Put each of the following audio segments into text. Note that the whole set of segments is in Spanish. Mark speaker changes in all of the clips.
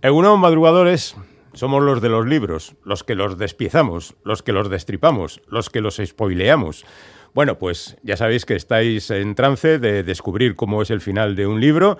Speaker 1: Algunos madrugadores somos los de los libros, los que los despiezamos, los que los destripamos, los que los spoileamos. Bueno, pues ya sabéis que estáis en trance de descubrir cómo es el final de un libro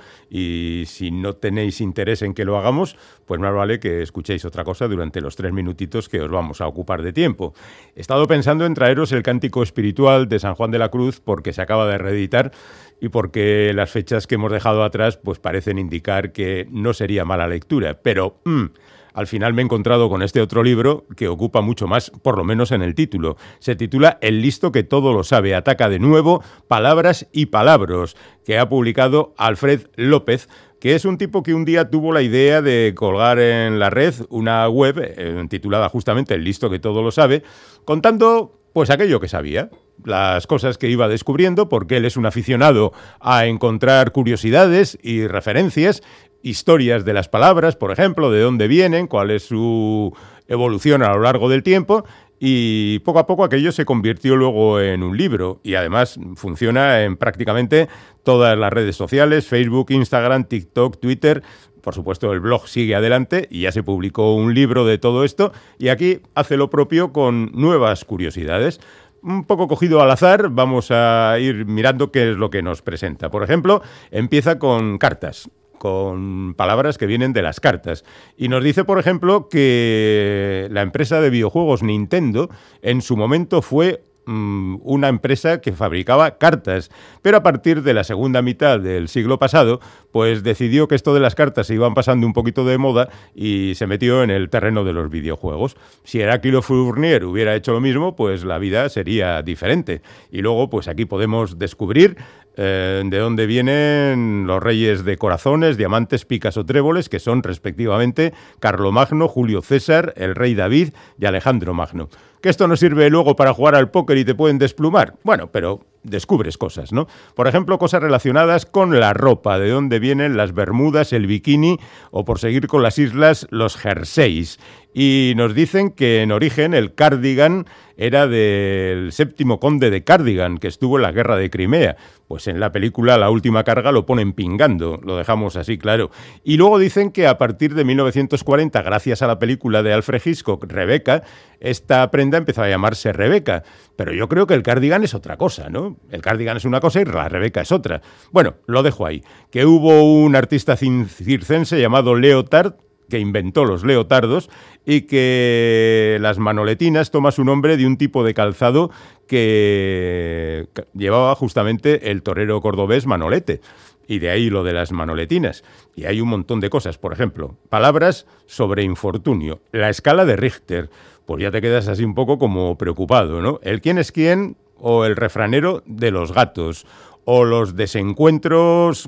Speaker 1: y si no tenéis interés en que lo hagamos, pues más vale que escuchéis otra cosa durante los 3 minutitos que os vamos a ocupar de tiempo. He estado pensando en traeros el Cántico Espiritual de San Juan de la Cruz porque se acaba de reeditar y porque las fechas que hemos dejado atrás pues parecen indicar que no sería mala lectura, pero al final me he encontrado con este otro libro que ocupa mucho más, por lo menos en el título. Se titula El listo que todo lo sabe, ataca de nuevo, palabras y palabros, que ha publicado Alfred López, que es un tipo que un día tuvo la idea de colgar en la red una web titulada justamente El listo que todo lo sabe, contando pues aquello que sabía, las cosas que iba descubriendo, porque él es un aficionado a encontrar curiosidades y referencias, historias de las palabras, por ejemplo, de dónde vienen, cuál es su evolución a lo largo del tiempo, y poco a poco aquello se convirtió luego en un libro y además funciona en prácticamente todas las redes sociales, Facebook, Instagram, TikTok, Twitter. Por supuesto, el blog sigue adelante y ya se publicó un libro de todo esto y aquí hace lo propio con nuevas curiosidades. Un poco cogido al azar, vamos a ir mirando qué es lo que nos presenta. Por ejemplo, empieza con cartas, con palabras que vienen de las cartas. Y nos dice, por ejemplo, que la empresa de videojuegos Nintendo en su momento fue una empresa que fabricaba cartas, pero a partir de la segunda mitad del siglo pasado, pues decidió que esto de las cartas se iban pasando un poquito de moda y se metió en el terreno de los videojuegos. Si Heraclio Fournier hubiera hecho lo mismo, pues la vida sería diferente. Y luego, pues aquí podemos descubrir de dónde vienen los reyes de corazones, diamantes, picas o tréboles, que son respectivamente Carlomagno, Julio César, el rey David y Alejandro Magno. Que esto no sirve luego para jugar al póker y te pueden desplumar. Bueno, pero descubres cosas, ¿no? Por ejemplo, cosas relacionadas con la ropa, de dónde vienen las bermudas, el bikini o, por seguir con las islas, los jerseys. Y nos dicen que en origen el cardigan era del 7º conde de Cardigan, que estuvo en la guerra de Crimea. Pues en la película La última carga lo ponen pingando, lo dejamos así claro. Y luego dicen que a partir de 1940, gracias a la película de Alfred Hitchcock, Rebeca, esta prenda empezó a llamarse Rebeca. Pero yo creo que el cardigan es otra cosa, ¿no? El cardigan es una cosa y la Rebeca es otra. Bueno, lo dejo ahí. Que hubo un artista circense llamado Leotard, que inventó los leotardos y que las manoletinas toma su nombre de un tipo de calzado que llevaba justamente el torero cordobés Manolete. Y de ahí lo de las manoletinas. Y hay un montón de cosas. Por ejemplo, palabras sobre infortunio. La escala de Richter. Pues ya te quedas así un poco como preocupado, ¿no? El quién es quién o el refranero de los gatos. O los desencuentros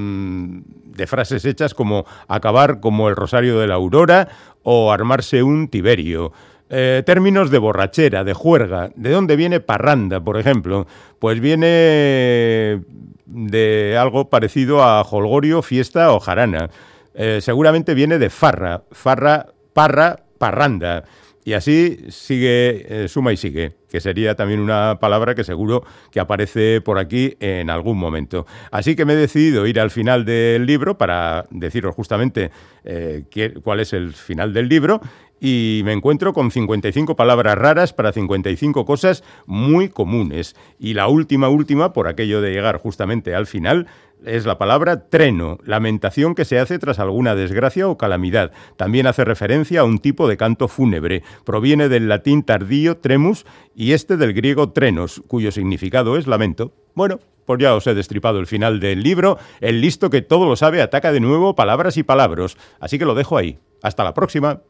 Speaker 1: de frases hechas como acabar como el rosario de la aurora o armarse un tiberio. Términos de borrachera, de juerga. ¿De dónde viene parranda, por ejemplo? Pues viene de algo parecido a jolgorio, fiesta o jarana. Seguramente viene de farra, parra, parranda. Y así sigue, suma y sigue, que sería también una palabra que seguro que aparece por aquí en algún momento. Así que me he decidido ir al final del libro para deciros justamente cuál es el final del libro y me encuentro con 55 palabras raras para 55 cosas muy comunes. Y la última, por aquello de llegar justamente al final, es la palabra treno, lamentación que se hace tras alguna desgracia o calamidad. También hace referencia a un tipo de canto fúnebre. Proviene del latín tardío, tremus, y del griego trenos, cuyo significado es lamento. Bueno, pues ya os he destripado el final del libro. El listo que todo lo sabe ataca de nuevo palabras y palabros. Así que lo dejo ahí. Hasta la próxima.